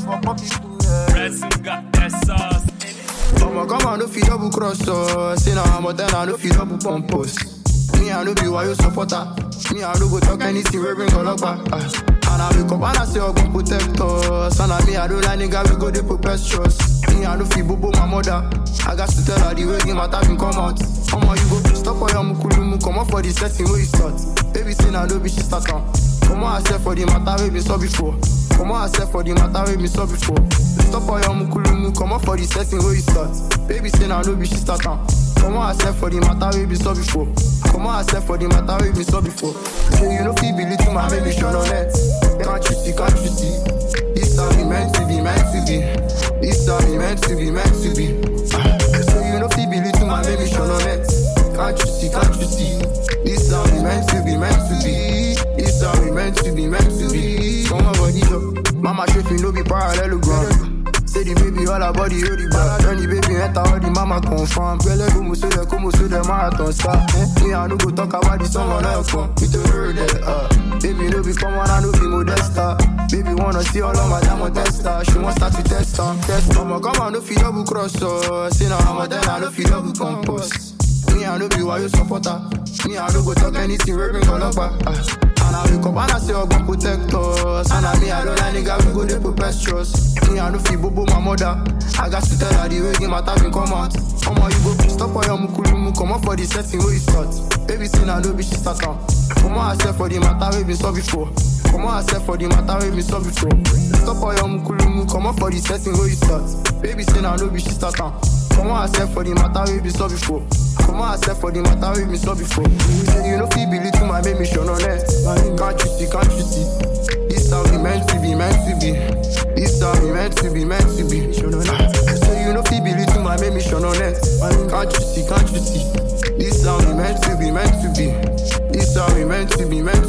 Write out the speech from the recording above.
for pocket. Resin got that sauce. Come on, no feel double cross, so say now I'm a 10, I no feel double pump post. Me, I no be why you supporter. Me, I no go talk anything, we bring all up back. And I wake up and I say, I'm gonna protect us. And I me, I don't like nigga, we go the perpetuous. Me, I no feel bobo my mother. I got to tell her the way game matter can come out. Come on, you go stop all your mukulumu, come up for the setting where you start. Baby, say now, no be she start on. Come on, I said for the matter we been saw before. Come on, I said for the matter we been saw before. Stop all your mukulumu, come up for the setting where you start. Baby, say now, no be she start on. Come on, I said for the matter we been saw before. Come on, I said for the matter we been saw before. Say you know feel believe to my baby show no net. Can't you see, can't you see? This how we meant to be, meant to be. This how we meant to be, meant to be. Say you know feel believe to my baby show no net. Can't you see, can't you see? This how we meant to be, meant to be. This how we meant to be, meant to be. Come on, body up. Mama shape me no be parallelogram. Say the baby all her body hold the back. When the baby enter all the mama confirm. Girl, come so the marathon start. Me I no go talk about the someone else come. We to hear that. Baby no be common, I no be modesta. Baby wanna see all of my diamond tester. She wants start to test on. Come on, no feel double cross. So say now I'm a 10, I no feel double compost. Me I no be why you supporter. Me I no go talk anything, we bring all up back. And I wake up and I say I'm gonna protect us. And I me I don't like nigga, we go the perpetuous. Me I no feel bobo my mother. I got to tell her the way game matter can come out. Come on, you go stop all your mukulumu, come up for the setting where you start. Baby say now no be she start on. Come on, I said for the matter we been saw before. Come on, I said for the matter we been saw before. Stop all your mukulumu, come up for the setting where you start. Baby say now no be she start on. Come on, I said for the matter we been saw before. Come on, I said for the matter we been saw before. Say you know feel believe to my baby show no net. Can't you see, can't you see? This how we meant to be, meant to be. This how we meant to be, meant to be. Say you know feel believe to my baby show no net. Can't you see, can't you see? This how we meant to be, meant to be. This how we meant to be, meant to be.